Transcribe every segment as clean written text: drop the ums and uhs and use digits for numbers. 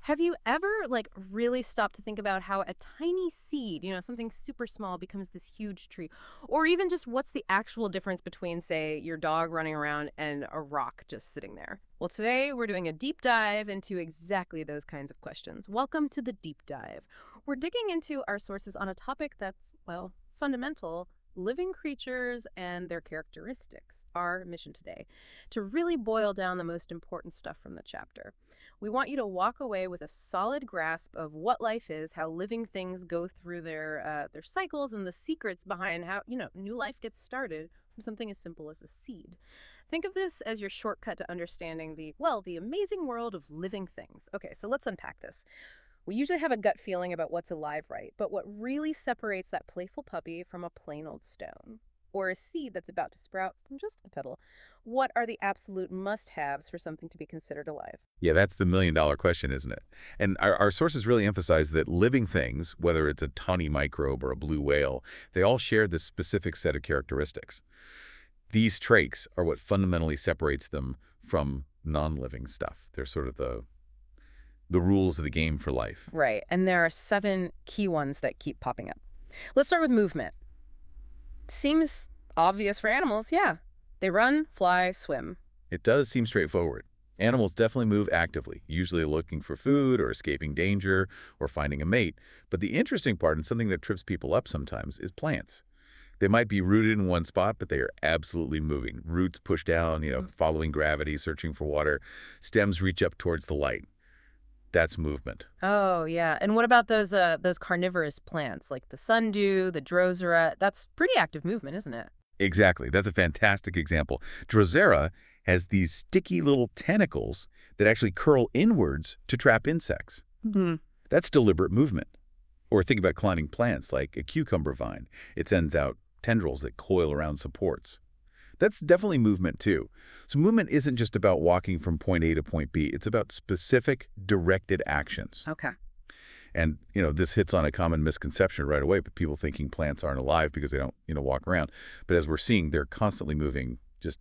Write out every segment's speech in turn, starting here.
Have you ever really stopped to think about how a tiny seed, something super small becomes this huge tree? Or even just what's the actual difference between, say, your dog running around and a rock just sitting there? Well, today we're doing a deep dive into exactly those kinds of questions. Welcome to the deep dive. We're digging into our sources on a topic that's, well, fundamental: living creatures and their characteristics. Our mission today, to really boil down the most important stuff from the chapter. We want you to walk away with a solid grasp of what life is, how living things go through their cycles, and the secrets behind how new life gets started from something as simple as a seed. Think of this as your shortcut to understanding the amazing world of living things. Okay, so let's unpack this. We usually have a gut feeling about what's alive, right? But what really separates that playful puppy from a plain old stone, or a seed that's about to sprout from just a petal? What are the absolute must-haves for something to be considered alive? Yeah, that's the million-dollar question, isn't it? And our sources really emphasize that living things, whether it's a tiny microbe or a blue whale, they all share this specific set of characteristics. These traits are what fundamentally separates them from non-living stuff. They're sort of the rules of the game for life. Right, and there are seven key ones that keep popping up. Let's start with movement. Seems obvious for animals, yeah. They run, fly, swim. It does seem straightforward. Animals definitely move actively, usually looking for food or escaping danger or finding a mate. But the interesting part, and something that trips people up sometimes, is plants. They might be rooted in one spot, but they are absolutely moving. Roots push down, following gravity, searching for water. Stems reach up towards the light. That's movement. Oh, yeah. And what about those carnivorous plants like the sundew, the drosera? That's pretty active movement, isn't it? Exactly. That's a fantastic example. Drosera has these sticky little tentacles that actually curl inwards to trap insects. Hmm. That's deliberate movement. Or think about climbing plants like a cucumber vine. It sends out tendrils that coil around supports. That's definitely movement too. So movement isn't just about walking from point A to point B. It's about specific, directed actions. Okay. And, this hits on a common misconception right away, but people thinking plants aren't alive because they don't, walk around. But as we're seeing, they're constantly moving, just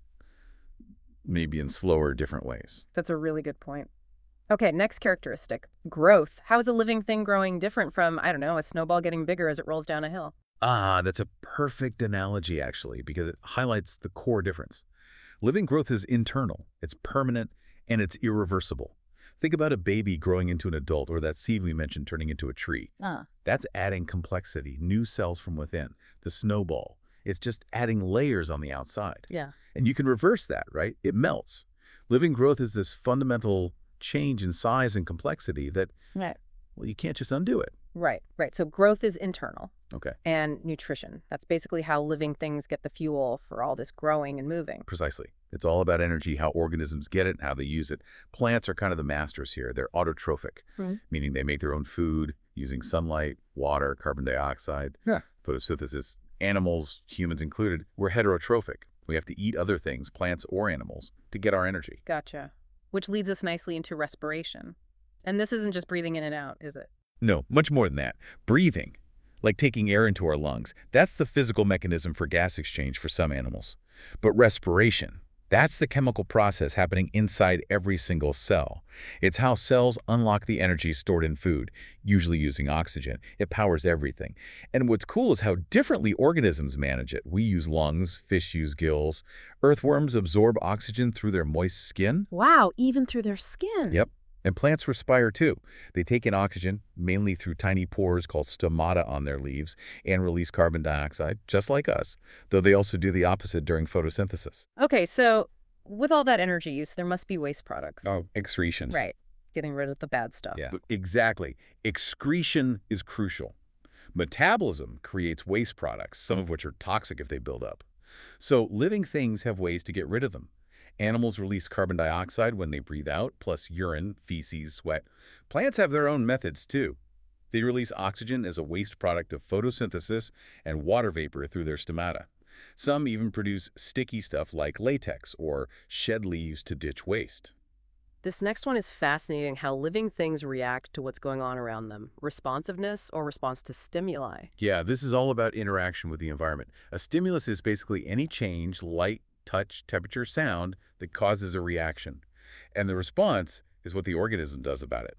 maybe in slower, different ways. That's a really good point. Okay, next characteristic: growth. How is a living thing growing different from, I don't know, a snowball getting bigger as it rolls down a hill? Ah, that's a perfect analogy, actually, because it highlights the core difference. Living growth is internal, it's permanent, and it's irreversible. Think about a baby growing into an adult, or that seed we mentioned turning into a tree. Ah. That's adding complexity, new cells from within. The snowball, it's just adding layers on the outside. Yeah. And you can reverse that, right? It melts. Living growth is this fundamental change in size and complexity that, Right. well, you can't just undo it. Right, right. So growth is internal. Okay, And nutrition. That's basically how living things get the fuel for all this growing and moving. precisely. It's all about energy, how organisms get it, and how they use it. Plants are kind of the masters here. They're autotrophic, Right. meaning they make their own food using sunlight, water, carbon dioxide, Yeah. photosynthesis. Animals, humans included, we're heterotrophic. We have to eat other things, plants or animals, to get our energy. Gotcha. Which leads us nicely into respiration. And this isn't just breathing in and out, is it? No, much more than that. Breathing, like taking air into our lungs, that's the physical mechanism for gas exchange for some animals. But respiration, that's the chemical process happening inside every single cell. It's how cells unlock the energy stored in food, usually using oxygen. It powers everything. And what's cool is how differently organisms manage it. We use lungs, fish use gills. Earthworms absorb oxygen through their moist skin. Wow, even through their skin. Yep. And plants respire too. They take in oxygen, mainly through tiny pores called stomata on their leaves, and release carbon dioxide, just like us, though they also do the opposite during photosynthesis. Okay, so with all that energy use, there must be waste products. Oh, excretions. Right. Getting rid of the bad stuff. Yeah, exactly. Excretion is crucial. Metabolism creates waste products, some of which are toxic if they build up. So living things have ways to get rid of them. Animals release carbon dioxide when they breathe out, plus urine, feces, sweat. Plants have their own methods, too. They release oxygen as a waste product of photosynthesis and water vapor through their stomata. Some even produce sticky stuff like latex or shed leaves to ditch waste. This next one is fascinating: how living things react to what's going on around them. Responsiveness or response to stimuli. Yeah, this is all about interaction with the environment. A stimulus is basically any change, light, touch, temperature, sound, that causes a reaction. And the response is what the organism does about it.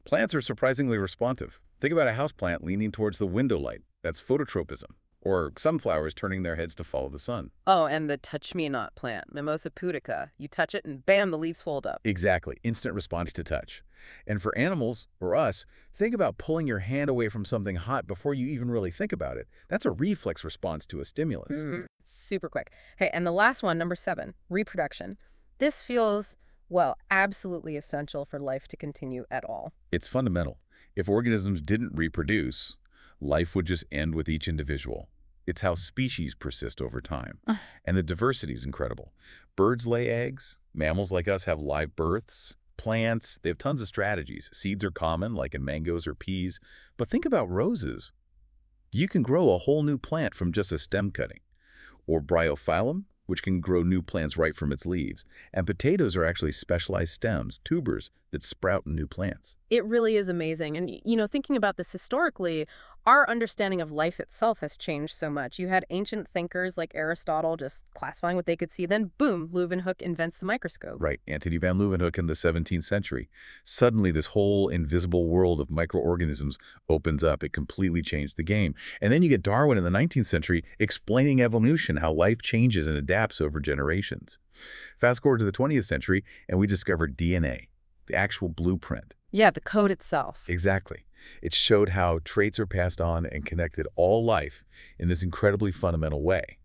Plants are surprisingly responsive. Think about a houseplant leaning towards the window light. That's phototropism. Or sunflowers turning their heads to follow the sun. Oh, and the touch-me-not plant, Mimosa pudica. You touch it and bam, the leaves fold up. Exactly. Instant response to touch. And for animals, or us, think about pulling your hand away from something hot before you even really think about it. That's a reflex response to a stimulus. Super quick. Hey, and the last one, number 7, reproduction. This feels, well, absolutely essential for life to continue at all. It's fundamental. If organisms didn't reproduce, life would just end with each individual. It's how species persist over time. And the diversity is incredible. Birds lay eggs. Mammals like us have live births. Plants, they have tons of strategies. Seeds are common, like in mangoes or peas. But think about roses. You can grow a whole new plant from just a stem cutting. Or bryophyllum, which can grow new plants right from its leaves. And potatoes are actually specialized stems, tubers, that sprout new plants. It really is amazing. And, thinking about this historically, our understanding of life itself has changed so much. You had ancient thinkers like Aristotle just classifying what they could see. Then, boom, Leeuwenhoek invents the microscope. Right, Anthony van Leeuwenhoek in the 17th century. Suddenly, this whole invisible world of microorganisms opens up. It completely changed the game. And then you get Darwin in the 19th century explaining evolution, how life changes and adapts over generations. Fast forward to the 20th century, and we discovered DNA, the actual blueprint. Yeah, the code itself. Exactly. It showed how traits are passed on and connected all life in this incredibly fundamental way.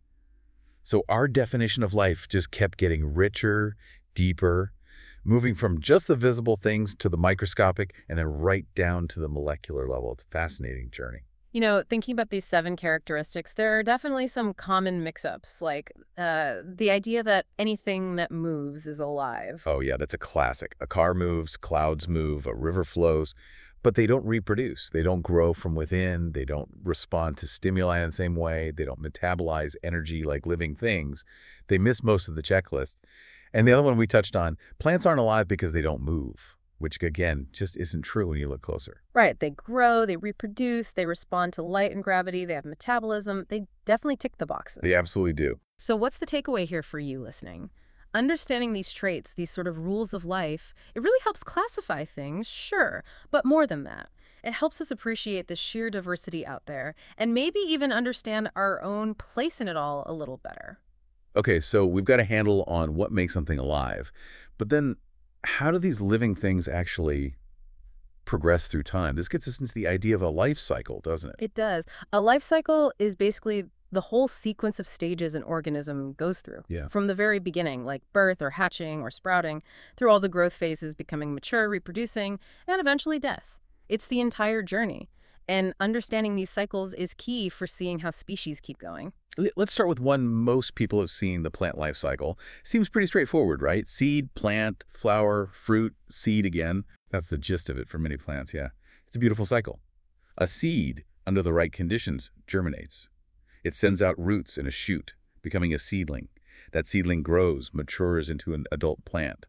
So our definition of life just kept getting richer, deeper, moving from just the visible things to the microscopic and then right down to the molecular level. It's a fascinating journey. Thinking about these 7 characteristics, there are definitely some common mix-ups, like the idea that anything that moves is alive. Oh yeah, that's a classic. A car moves, clouds move, a river flows, but they don't reproduce. They don't grow from within. They don't respond to stimuli in the same way. They don't metabolize energy like living things. They miss most of the checklist. And the other one we touched on, plants aren't alive because they don't move, which again, just isn't true when you look closer. Right. They grow, they reproduce, they respond to light and gravity, they have metabolism. They definitely tick the boxes. They absolutely do. So what's the takeaway here for you listening? Understanding these traits, these sort of rules of life, it really helps classify things, sure, but more than that. It helps us appreciate the sheer diversity out there and maybe even understand our own place in it all a little better. Okay, so we've got a handle on what makes something alive, but then how do these living things actually progress through time? This gets us into the idea of a life cycle, doesn't it? It does. A life cycle is basically the whole sequence of stages an organism goes through. Yeah. From the very beginning, like birth or hatching or sprouting, through all the growth phases, becoming mature, reproducing, and eventually death. It's the entire journey. And understanding these cycles is key for seeing how species keep going. Let's start with one most people have seen, the plant life cycle. Seems pretty straightforward, right? Seed, plant, flower, fruit, seed again. That's the gist of it for many plants, yeah. It's a beautiful cycle. A seed, under the right conditions, germinates. It sends out roots in a shoot, becoming a seedling. That seedling grows, matures into an adult plant.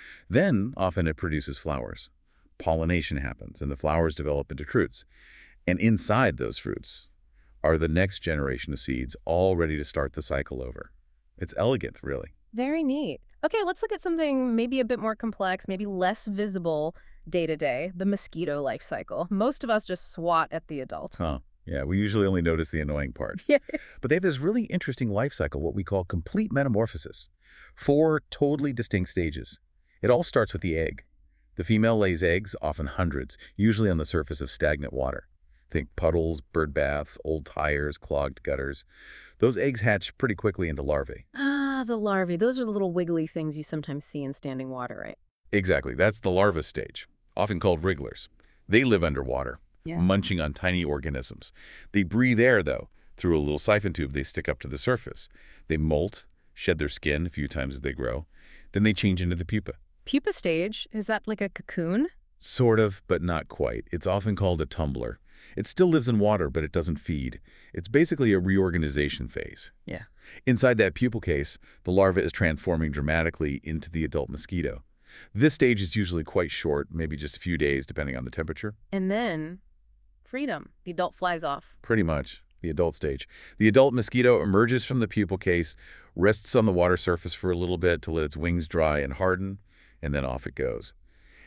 Then, often it produces flowers. Pollination happens, and the flowers develop into fruits. And inside those fruits are the next generation of seeds, all ready to start the cycle over. It's elegant, really. Very neat. Okay, let's look at something maybe a bit more complex, maybe less visible day to day, the mosquito life cycle. Most of us just swat at the adult. Huh. Yeah, we usually only notice the annoying part. Yeah. But they have this really interesting life cycle, what we call complete metamorphosis. 4 totally distinct stages. It all starts with the egg. The female lays eggs, often hundreds, usually on the surface of stagnant water. Think puddles, bird baths, old tires, clogged gutters. Those eggs hatch pretty quickly into larvae. Ah, the larvae. Those are the little wiggly things you sometimes see in standing water, right? Exactly. That's the larva stage, often called wrigglers. They live underwater, munching on tiny organisms. They breathe air, though, through a little siphon tube they stick up to the surface. They molt, shed their skin a few times as they grow. Then they change into the pupa. Pupa stage, is that like a cocoon? Sort of, but not quite. It's often called a tumbler. It still lives in water, but it doesn't feed. It's basically a reorganization phase. Yeah. Inside that pupal case, the larva is transforming dramatically into the adult mosquito. This stage is usually quite short, maybe just a few days, depending on the temperature. And then, freedom. The adult flies off. Pretty much, the adult stage. The adult mosquito emerges from the pupal case, rests on the water surface for a little bit to let its wings dry and harden, and then off it goes.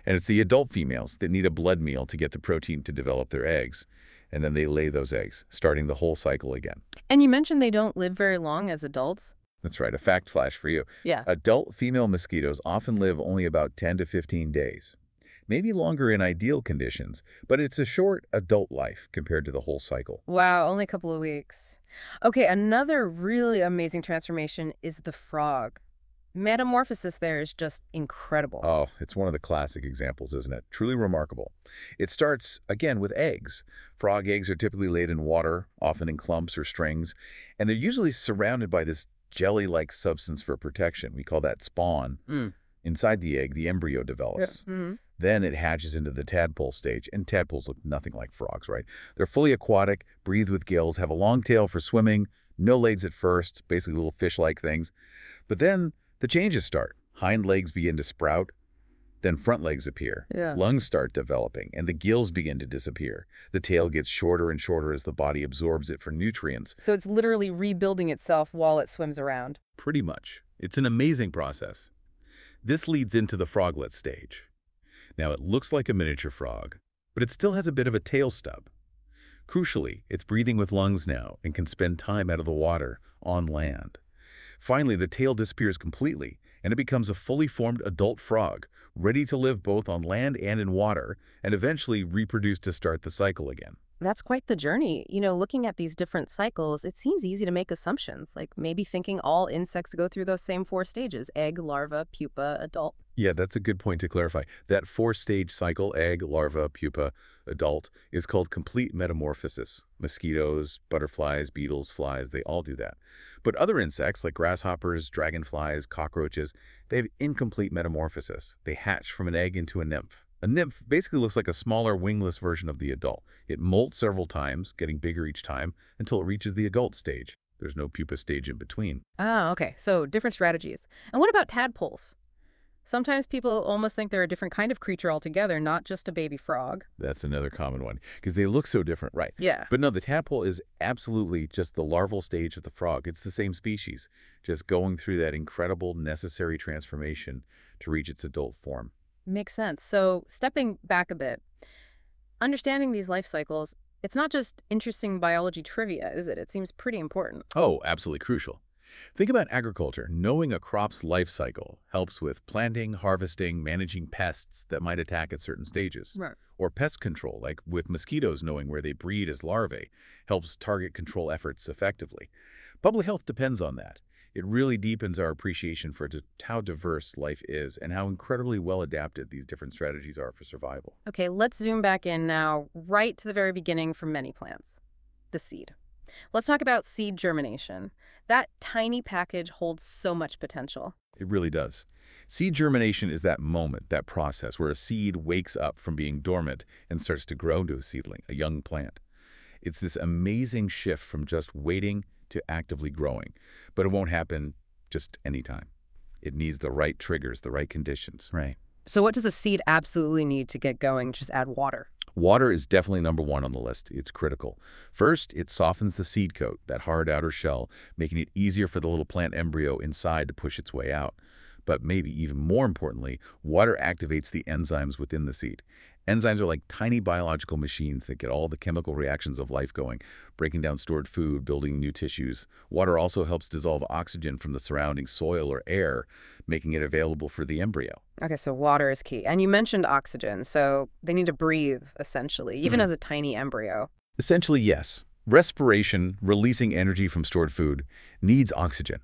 And it's the adult females that need a blood meal to get the protein to develop their eggs. And then they lay those eggs, starting the whole cycle again. And you mentioned they don't live very long as adults. That's right, a fact flash for you. Yeah. Adult female mosquitoes often live only about 10 to 15 days. Maybe longer in ideal conditions, but it's a short adult life compared to the whole cycle. Wow, only a couple of weeks. Okay, another really amazing transformation is the frog. Metamorphosis there is just incredible. Oh, it's one of the classic examples, isn't it? Truly remarkable. It starts, again, with eggs. Frog eggs are typically laid in water, often in clumps or strings, and they're usually surrounded by this jelly-like substance for protection. We call that spawn. Mm. Inside the egg, the embryo develops. Yeah. Mm-hmm. Then it hatches into the tadpole stage, and tadpoles look nothing like frogs, right? They're fully aquatic, breathe with gills, have a long tail for swimming, no legs at first, basically little fish-like things. But then the changes start. Hind legs begin to sprout, then front legs appear. Yeah. Lungs start developing, and the gills begin to disappear. The tail gets shorter and shorter as the body absorbs it for nutrients. So it's literally rebuilding itself while it swims around. Pretty much. It's an amazing process. This leads into the froglet stage. Now, it looks like a miniature frog, but it still has a bit of a tail stub. Crucially, it's breathing with lungs now and can spend time out of the water on land. Finally, the tail disappears completely, and it becomes a fully formed adult frog, ready to live both on land and in water, and eventually reproduce to start the cycle again. That's quite the journey. Looking at these different cycles, it seems easy to make assumptions, like maybe thinking all insects go through those same 4 stages: egg, larva, pupa, adult. Yeah, that's a good point to clarify. That 4-stage cycle, egg, larva, pupa, adult, is called complete metamorphosis. Mosquitoes, butterflies, beetles, flies, they all do that. But other insects like grasshoppers, dragonflies, cockroaches, they have incomplete metamorphosis. They hatch from an egg into a nymph. A nymph basically looks like a smaller wingless version of the adult. It molts several times, getting bigger each time, until it reaches the adult stage. There's no pupa stage in between. Ah, okay. So different strategies. And what about tadpoles? Sometimes people almost think they're a different kind of creature altogether, not just a baby frog. That's another common one, because they look so different, right? Yeah. But no, the tadpole is absolutely just the larval stage of the frog. It's the same species, just going through that incredible, necessary transformation to reach its adult form. Makes sense. So stepping back a bit, understanding these life cycles, it's not just interesting biology trivia, is it? It seems pretty important. Oh, absolutely crucial. Think about agriculture. Knowing a crop's life cycle helps with planting, harvesting, managing pests that might attack at certain stages. Right. Or pest control, like with mosquitoes knowing where they breed as larvae, helps target control efforts effectively. Public health depends on that. It really deepens our appreciation for how diverse life is and how incredibly well adapted these different strategies are for survival. Okay, let's zoom back in now, right to the very beginning for many plants, the seed. Let's talk about seed germination. That tiny package holds so much potential. It really does. Seed germination is that moment, that process, where a seed wakes up from being dormant and starts to grow into a seedling, a young plant. It's this amazing shift from just waiting to actively growing, but it won't happen just anytime. It needs the right triggers, the right conditions. Right. So what does a seed absolutely need to get going? Just add water. Water is definitely number one on the list. It's critical. First, it softens the seed coat, that hard outer shell, making it easier for the little plant embryo inside to push its way out. But maybe even more importantly, water activates the enzymes within the seed. Enzymes are like tiny biological machines that get all the chemical reactions of life going, breaking down stored food, building new tissues. Water also helps dissolve oxygen from the surrounding soil or air, making it available for the embryo. Okay, so water is key. And you mentioned oxygen, so they need to breathe, essentially, even as a tiny embryo. Essentially, yes. Respiration, releasing energy from stored food, needs oxygen.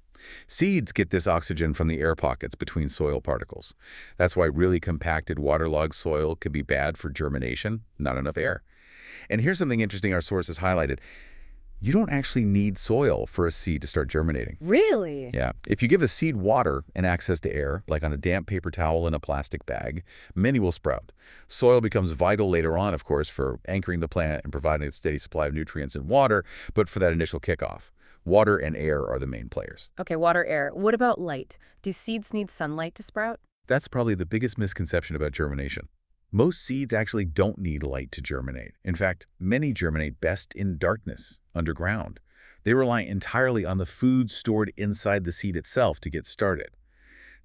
Seeds get this oxygen from the air pockets between soil particles. That's why really compacted, waterlogged soil can be bad for germination, not enough air. And here's something interesting our sources highlighted. You don't actually need soil for a seed to start germinating. Really? Yeah. If you give a seed water and access to air, like on a damp paper towel in a plastic bag, many will sprout. Soil becomes vital later on, of course, for anchoring the plant and providing a steady supply of nutrients and water, but for that initial kickoff, water and air are the main players. Okay, water, air. What about light? Do seeds need sunlight to sprout? That's probably the biggest misconception about germination. Most seeds actually don't need light to germinate. In fact, many germinate best in darkness, underground. They rely entirely on the food stored inside the seed itself to get started. Now,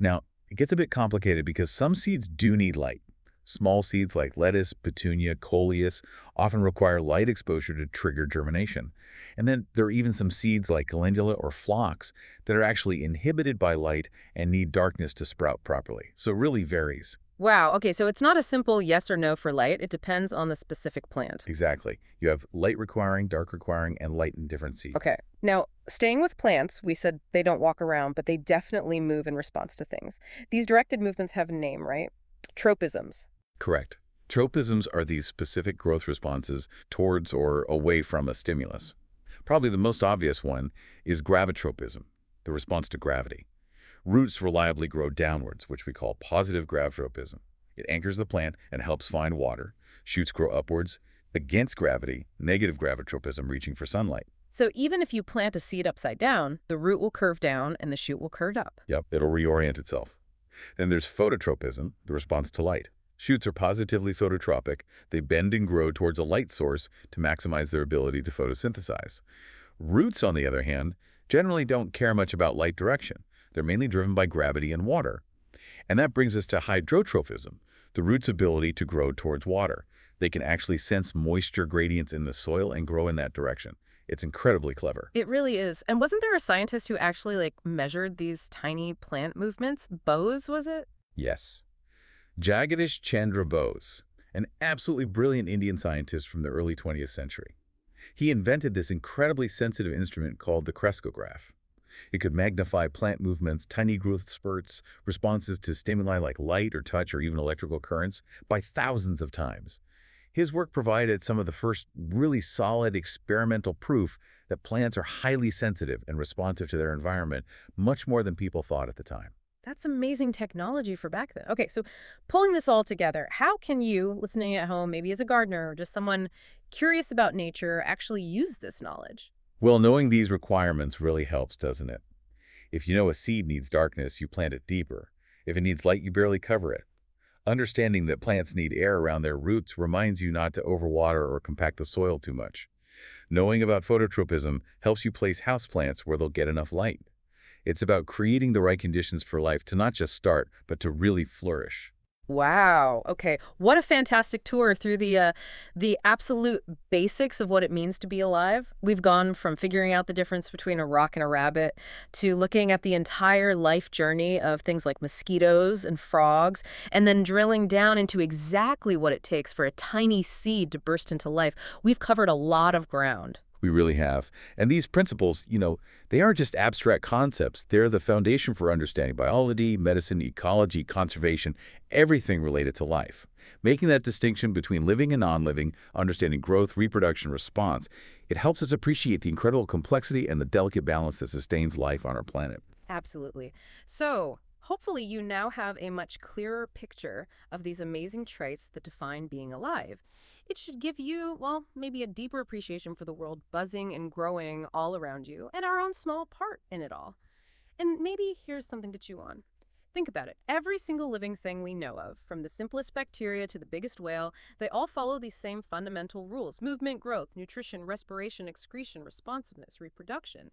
It gets a bit complicated because some seeds do need light. Small seeds like lettuce, petunia, coleus often require light exposure to trigger germination. And then there are even some seeds like calendula or phlox that are actually inhibited by light and need darkness to sprout properly. So it really varies. Wow, okay, so it's not a simple yes or no for light. It depends on the specific plant. Exactly. You have light requiring, dark requiring, and light in different seeds. Okay. Now, staying with plants, we said they don't walk around, but they definitely move in response to things. These directed movements have a name, right? Tropisms. Correct. Tropisms are these specific growth responses towards or away from a stimulus. Probably the most obvious one is gravitropism, the response to gravity. Roots reliably grow downwards, which we call positive gravitropism. It anchors the plant and helps find water. Shoots grow upwards. Against gravity, negative gravitropism, reaching for sunlight. So even if you plant a seed upside down, the root will curve down and the shoot will curve up. Yep, it'll reorient itself. Then there's phototropism, the response to light. Shoots are positively phototropic. They bend and grow towards a light source to maximize their ability to photosynthesize. Roots, on the other hand, generally don't care much about light direction. They're mainly driven by gravity and water. And that brings us to hydrotropism, the root's ability to grow towards water. They can actually sense moisture gradients in the soil and grow in that direction. It's incredibly clever. It really is. And wasn't there a scientist who actually measured these tiny plant movements? Bose, was it? Yes. Jagadish Chandra Bose, an absolutely brilliant Indian scientist from the early 20th century. He invented this incredibly sensitive instrument called the crescograph. It could magnify plant movements, tiny growth spurts, responses to stimuli like light or touch or even electrical currents by thousands of times. His work provided some of the first really solid experimental proof that plants are highly sensitive and responsive to their environment, much more than people thought at the time. That's amazing technology for back then. Okay, so pulling this all together, how can you, listening at home, maybe as a gardener or just someone curious about nature, actually use this knowledge? Well, knowing these requirements really helps, doesn't it? If you know a seed needs darkness, you plant it deeper. If it needs light, you barely cover it. Understanding that plants need air around their roots reminds you not to overwater or compact the soil too much. Knowing about phototropism helps you place houseplants where they'll get enough light. It's about creating the right conditions for life to not just start, but to really flourish. Wow. Okay. What a fantastic tour through the absolute basics of what it means to be alive. We've gone from figuring out the difference between a rock and a rabbit to looking at the entire life journey of things like mosquitoes and frogs, and then drilling down into exactly what it takes for a tiny seed to burst into life. We've covered a lot of ground. We really have. And these principles, they aren't just abstract concepts. They're the foundation for understanding biology, medicine, ecology, conservation, everything related to life. Making that distinction between living and non-living, understanding growth, reproduction, response, it helps us appreciate the incredible complexity and the delicate balance that sustains life on our planet. Absolutely. So, hopefully you now have a much clearer picture of these amazing traits that define being alive. It should give you, well, maybe a deeper appreciation for the world buzzing and growing all around you and our own small part in it all. And maybe here's something to chew on. Think about it. Every single living thing we know of, from the simplest bacteria to the biggest whale, they all follow these same fundamental rules: movement, growth, nutrition, respiration, excretion, responsiveness, reproduction.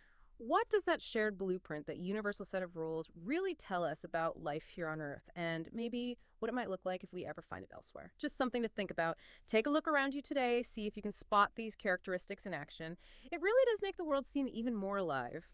What does that shared blueprint, that universal set of rules, really tell us about life here on Earth, and maybe what it might look like if we ever find it elsewhere? Just something to think about. Take a look around you today, see if you can spot these characteristics in action. It really does make the world seem even more alive.